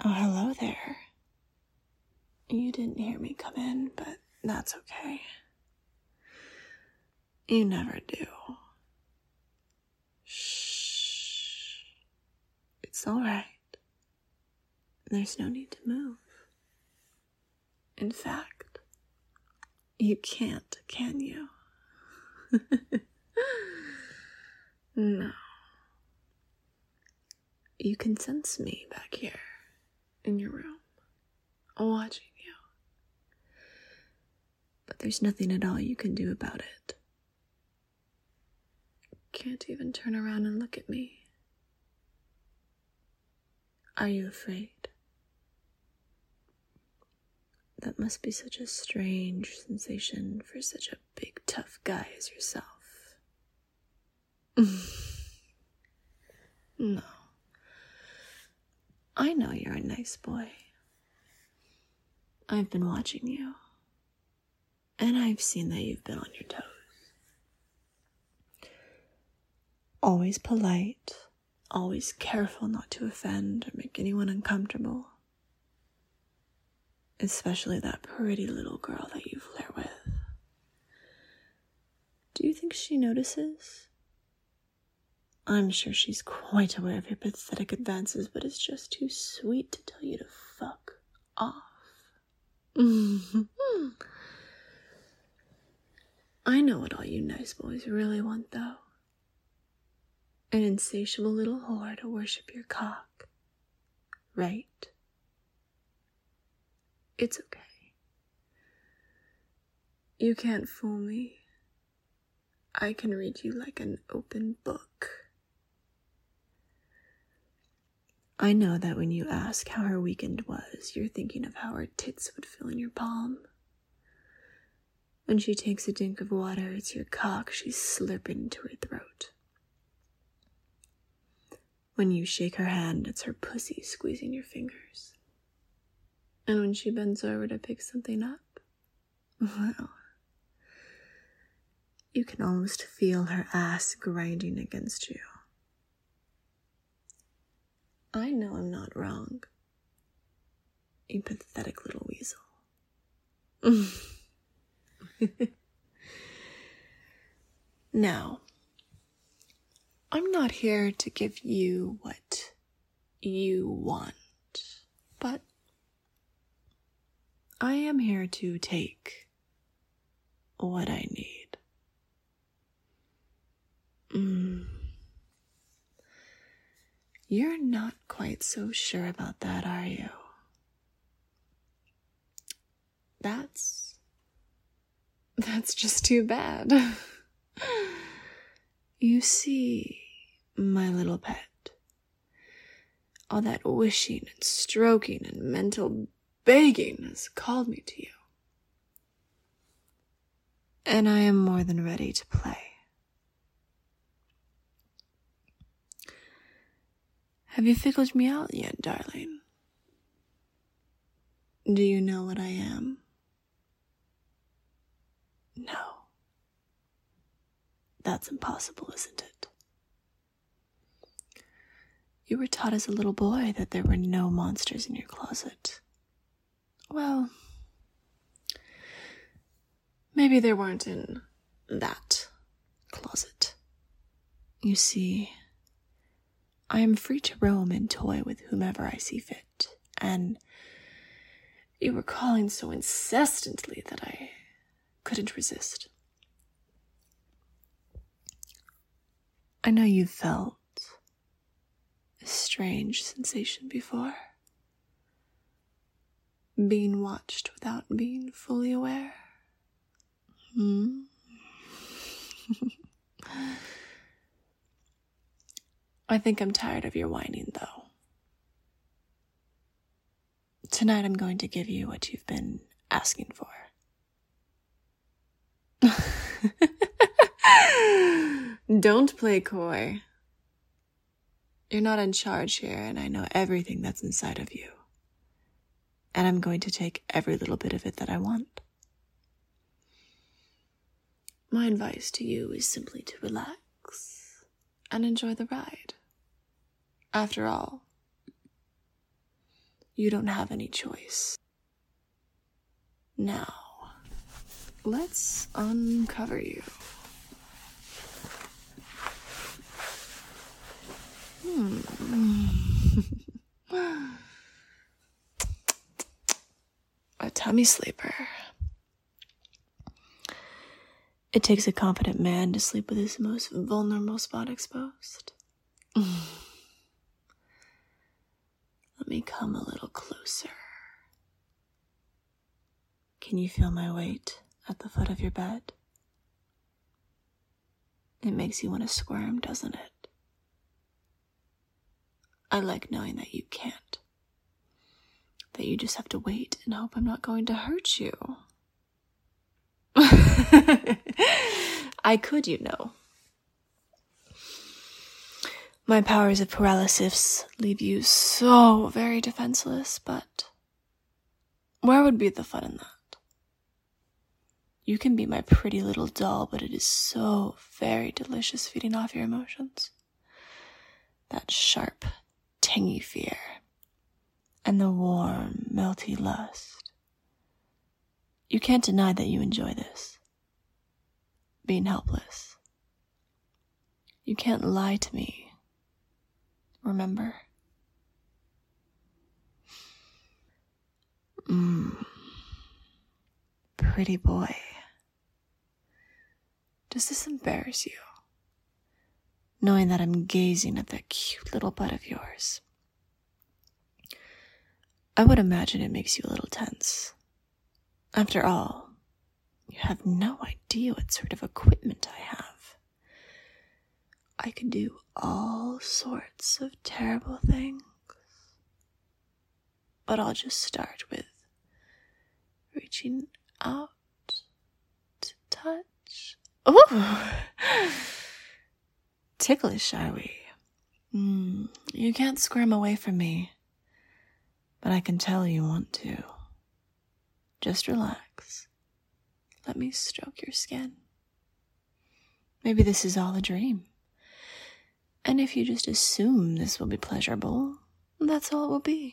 Oh, hello there. You didn't hear me come in, but that's okay. You never do. Shh. It's all right. There's no need to move. In fact, you can't, can you? No. You can sense me back here in your room, watching you. But there's nothing at all you can do about it. Can't even turn around and look at me. Are you afraid? That must be such a strange sensation for such a big, tough guy as yourself. No. I know you're a nice boy. I've been watching you. And I've seen that you've been on your toes. Always polite, always careful not to offend or make anyone uncomfortable. Especially that pretty little girl that you flirt with. Do you think she notices? I'm sure she's quite aware of your pathetic advances, but it's just too sweet to tell you to fuck off. I know what all you nice boys really want, though. An insatiable little whore to worship your cock. Right? It's okay. You can't fool me. I can read you like an open book. I know that when you ask how her weekend was, you're thinking of how her tits would fill in your palm. When she takes a drink of water, it's your cock she's slurping into her throat. When you shake her hand, it's her pussy squeezing your fingers. And when she bends over to pick something up, well, you can almost feel her ass grinding against you. I know I'm not wrong. You pathetic little weasel. Now, I'm not here to give you what you want, but I am here to take what I need. You're not quite so sure about that, are you? That's just too bad. You see, my little pet, all that wishing and stroking and mental begging has called me to you. And I am more than ready to play. Have you figured me out yet, darling? Do you know what I am? No. That's impossible, isn't it? You were taught as a little boy that there were no monsters in your closet. Well, maybe there weren't in that closet. You see, I am free to roam and toy with whomever I see fit, and you were calling so incessantly that I couldn't resist. I know you've felt a strange sensation before. Being watched without being fully aware. I think I'm tired of your whining, though. Tonight I'm going to give you what you've been asking for. Don't play coy. You're not in charge here, and I know everything that's inside of you. And I'm going to take every little bit of it that I want. My advice to you is simply to relax and enjoy the ride. After all, You don't have any choice. Now, let's uncover you. A tummy sleeper. It takes a competent man to sleep with his most vulnerable spot exposed. Let me come a little closer. Can you feel my weight at the foot of your bed? It makes you want to squirm, doesn't it? I like knowing that you can't. That you just have to wait and hope I'm not going to hurt you. I could, you know. My powers of paralysis leave you so very defenseless, but where would be the fun in that? You can be my pretty little doll, but it is so very delicious feeding off your emotions. That sharp, tangy fear, and the warm, melty lust. You can't deny that you enjoy this. Being helpless. You can't lie to me. Remember? Pretty boy. Does this embarrass you? Knowing that I'm gazing at that cute little butt of yours. I would imagine it makes you a little tense. After all, you have no idea what sort of equipment I have. I can do all sorts of terrible things. But I'll just start with reaching out to touch. Ooh! Ticklish, are we? You can't squirm away from me, but I can tell you want to. Just relax. Let me stroke your skin. Maybe this is all a dream. And if you just assume this will be pleasurable, that's all it will be.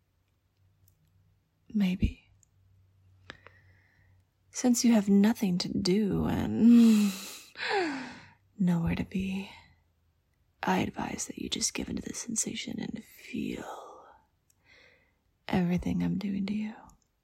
Maybe. Since you have nothing to do and nowhere to be, I advise that you just give into the sensation and feel everything I'm doing to you.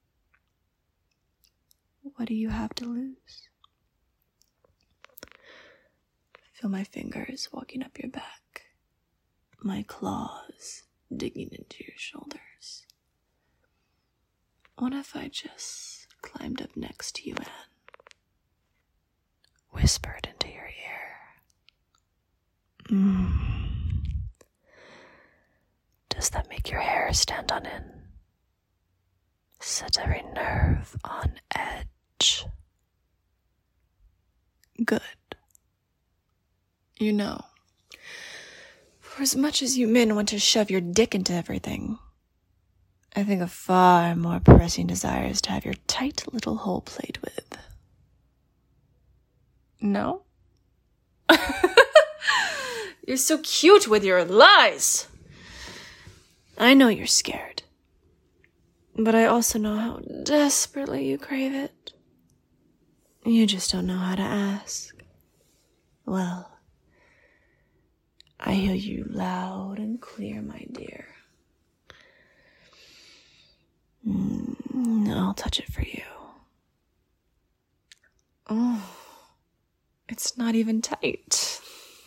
What do you have to lose? Feel my fingers walking up your back, my claws digging into your shoulders. What if I just climbed up next to you and whispered into your ear? Does that make your hair stand on end? Set every nerve on edge. Good. You know, for as much as you men want to shove your dick into everything, I think a far more pressing desire is to have your tight little hole played with. No? You're so cute with your lies. I know you're scared. But I also know how desperately you crave it. You just don't know how to ask. Well, I hear you loud and clear, my dear. I'll touch it for you. Oh, it's not even tight.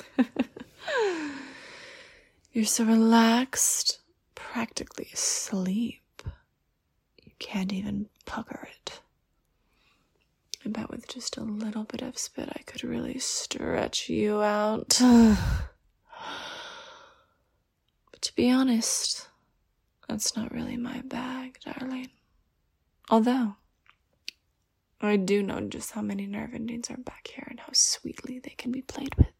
You're so relaxed, practically asleep. You can't even pucker it. I bet with just a little bit of spit I could really stretch you out. But to be honest, that's not really my bag, darling. Although, I do know just how many nerve endings are back here and how sweetly they can be played with.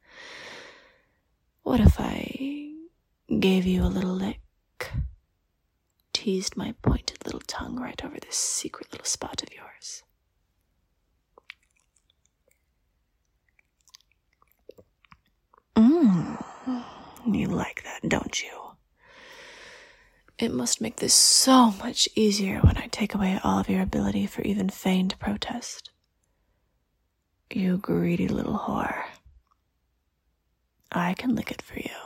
What if I gave you a little lick? Teased my pointed little tongue right over this secret little spot of yours. You like that, don't you? It must make this so much easier when I take away all of your ability for even feigned protest. You greedy little whore. I can lick it for you.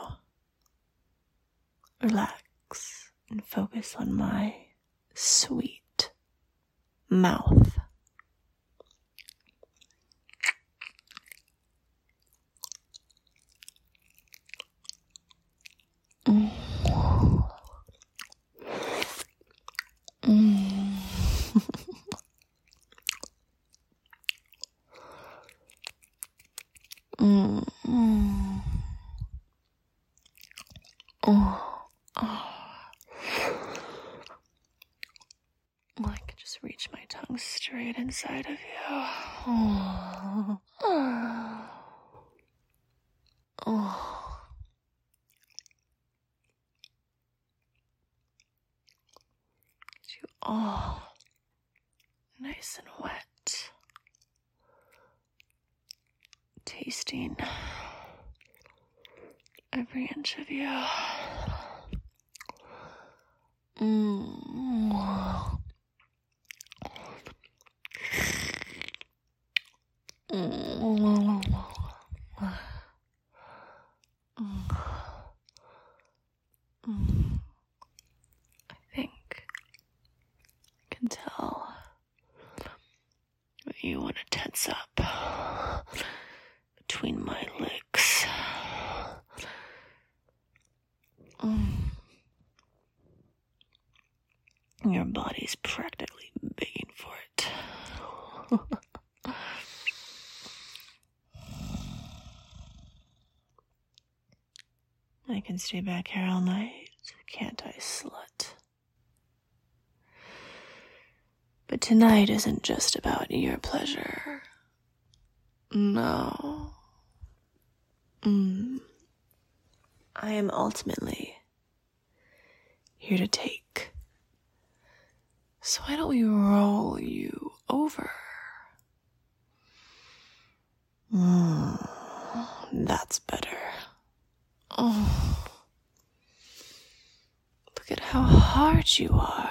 Relax and focus on my sweet mouth. Mm. Mm. Mm. Mm. Oh. Oh. I can just reach my tongue straight inside of you. Oh. Oh. Get you all nice and wet. Tasting every inch of you. Mm. Mm. I think I can tell that you want to tense up between my legs. Your body's practically begging for it. I can stay back here all night, can't I, slut? But tonight isn't just about your pleasure. No. I am ultimately here to take. So why don't we roll you over? That's better. Oh. Look at how hard you are.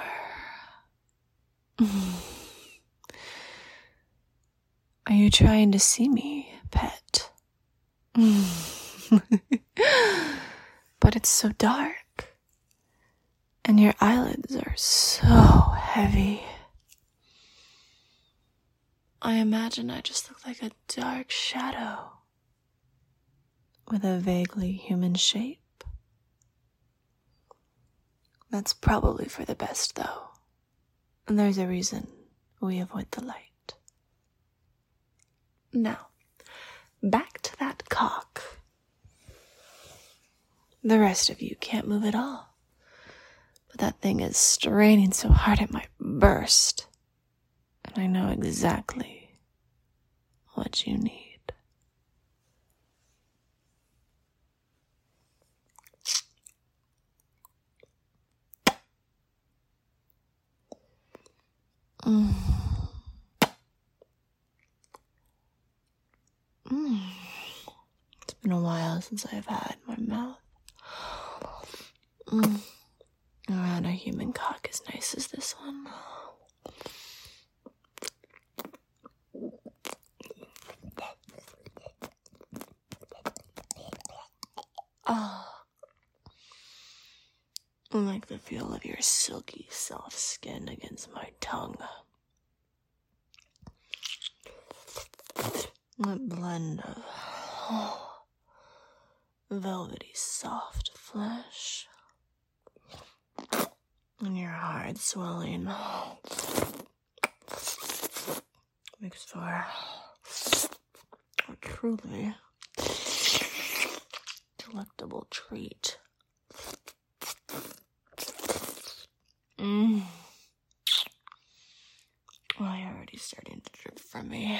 Are you trying to see me, pet? But it's so dark. And your eyelids are so heavy. I imagine I just look like a dark shadow with a vaguely human shape. That's probably for the best, though. And there's a reason we avoid the light. Now, back to that cock. The rest of you can't move at all. But that thing is straining so hard it might burst. And I know exactly what you need. It's been a while since I've had my mouth around a human cock as nice as this one. I like the feel of your silky, soft skin against my tongue. That blend of velvety, soft flesh and your hard swelling makes for a truly delectable treat. Well, you're already starting to drip from me.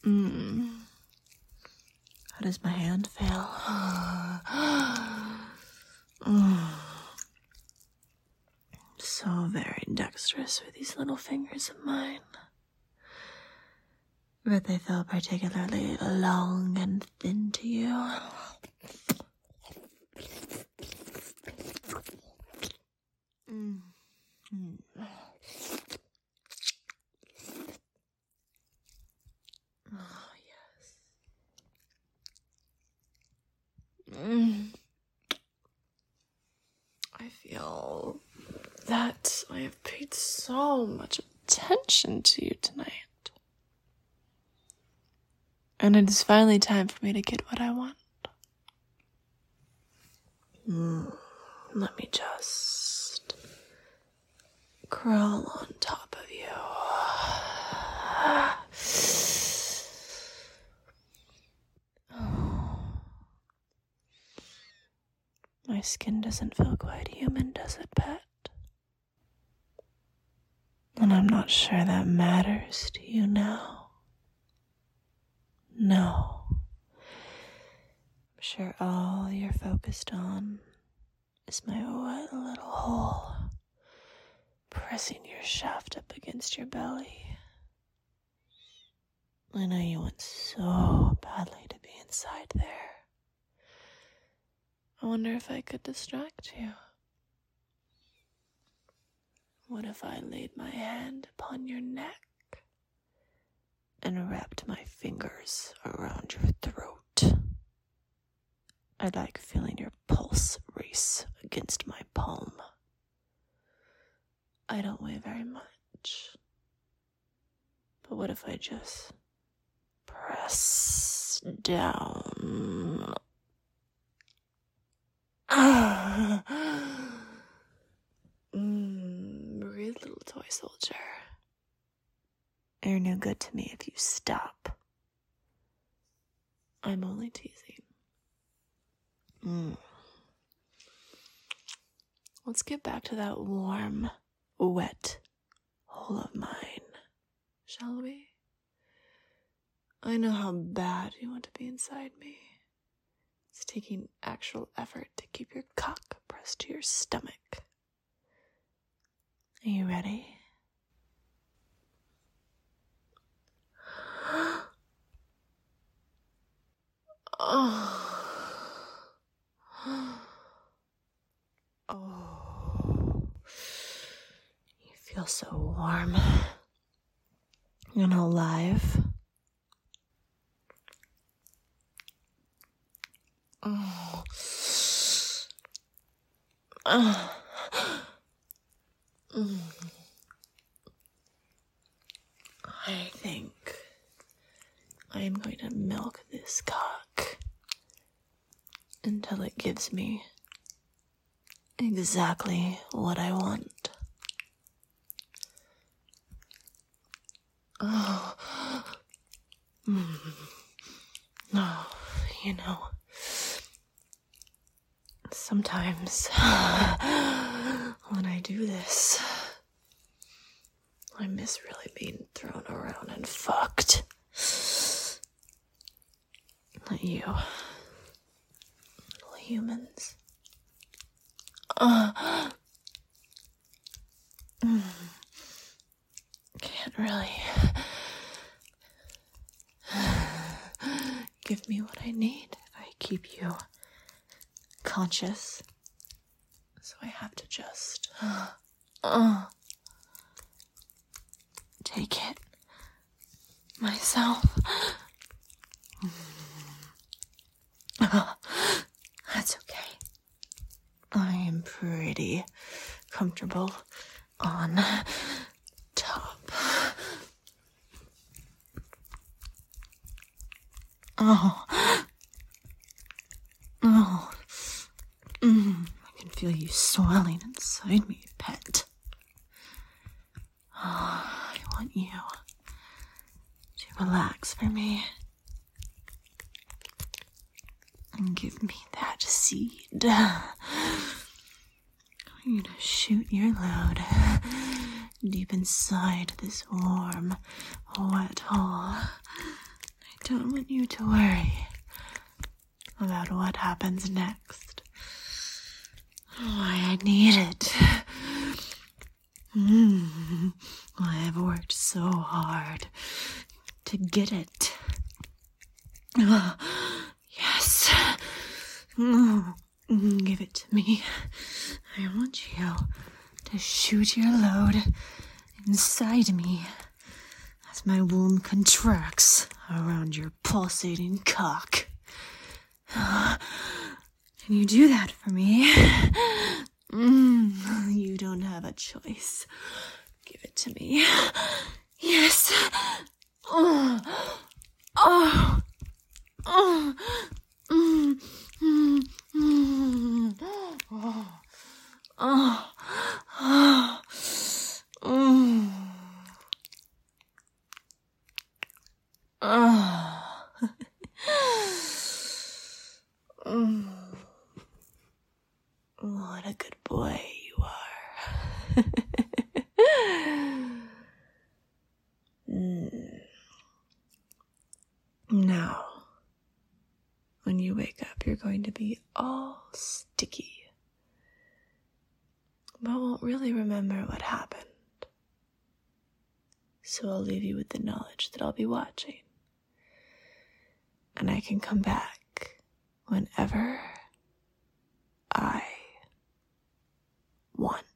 How does my hand feel? So very dexterous with these little fingers of mine. But they feel particularly long and thin to you. Oh, yes. I feel that I have paid so much attention to you tonight. And it is finally time for me to get what I want. Let me just crawl on top of you. My skin doesn't feel quite human, does it, pet? And I'm not sure that matters to you now. No. I'm sure all you're focused on is my wet little hole pressing your shaft up against your belly. I know you want so badly to be inside there. I wonder if I could distract you. What if I laid my hand upon your neck and wrapped my fingers around your throat? I like feeling your pulse race against my palm. I don't weigh very much. But what if I just press down? Breathe, little toy soldier. You're no good to me if you stop. I'm only teasing. Let's get back to that warm, wet hole of mine, shall we? I know how bad you want to be inside me. It's taking actual effort to keep your cock pressed to your stomach. Are you ready? You feel so warm and alive. I think I am going to milk this cock until it gives me exactly what I want. You know, sometimes when I do this, I miss really being thrown around and fucked. Not you, little humans. Can't really give me what I need if I keep you conscious. So I have to just take it myself. That's okay. I am pretty comfortable on top. I can feel you swelling inside me, pet. I want you to relax for me and give me that seed. I want you to shoot your load deep inside this warm, wet hole. don't want you to worry about what happens next. Why I need it. I've worked so hard to get it. Yes. Give it to me. I want you to shoot your load inside me as my womb contracts around your pulsating cock. Can you do that for me? You don't have a choice. Give it to me. Yes. Oh. Oh. Oh. Oh. What a good boy you are. Now, when you wake up, you're going to be all sticky, but won't really remember what happened. So I'll leave you with the knowledge that I'll be watching, and I can come back whenever I want.